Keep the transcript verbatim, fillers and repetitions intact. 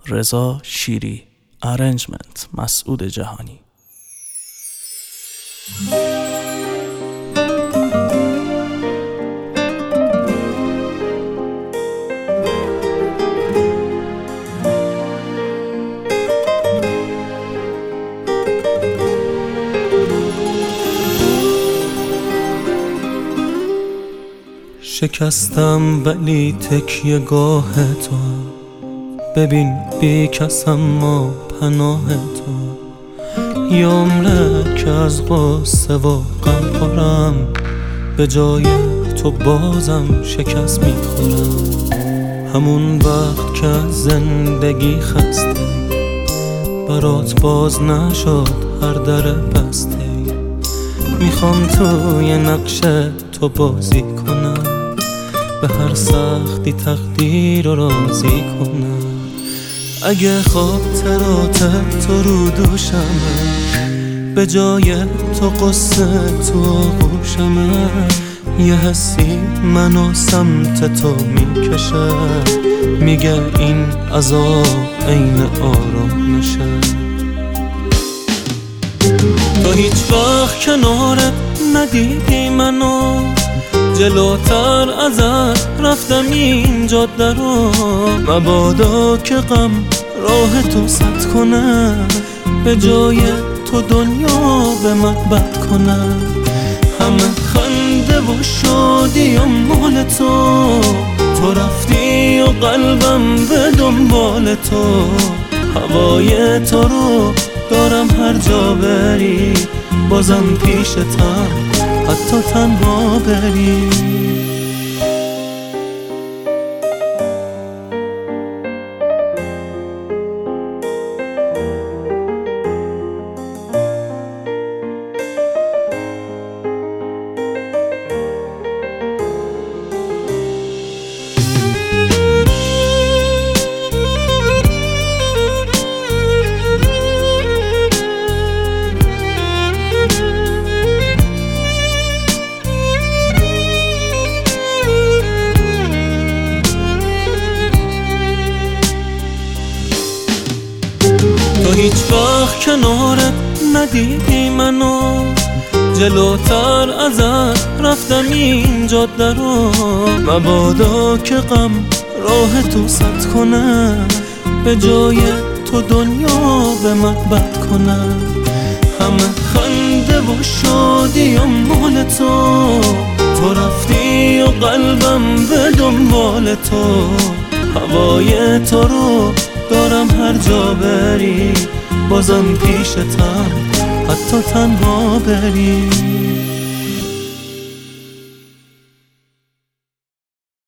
رضا شیری. ارنجمنت مسعود جهانی. شکستم ولی تکیه گاه تو، ببین بی کس اما پناه تو. یه عمره که از غصه و غم خورم، به جای تو بازم شکست میخورم. همون وقت که از زندگی خسته، برات باز نشد هر در بسته. میخوام توی نقش تو بازی کنم، به هر سختی تقدیر رو راضی کنم. اگه خاطرات تو رو دوشمه، به جای تو قصه تو آغوشمه. یه حسی منو سمت تو میکشه، میگه این عذاب عین آرامشه. تو هیچ وقت کنارت ندیدی منو، جلوتر ازت رفتم این جاده رو. مبادا که غم راه تو سد کنه، به جای تو دنیا به من بد کنه. همه خنده و شادی و مال تو، تو رفتی و قلبم به دنبال تو. هوای تو رو دارم هر جا بری، بازم پیشتم حتی تنها بری. تو هیچ وقت کنارت ندیدی منو، جلوتر ازت رفتم این جاده رو. مبادا که غم راه تو سد کنه، به جای تو دنیا به من بد کنه. همه خنده و شادی و مال تو، تو رفتی و قلبم به دنبال تو. هوای تو رو دارم هر جا بری، بازم پیشتم حتی تنها بری.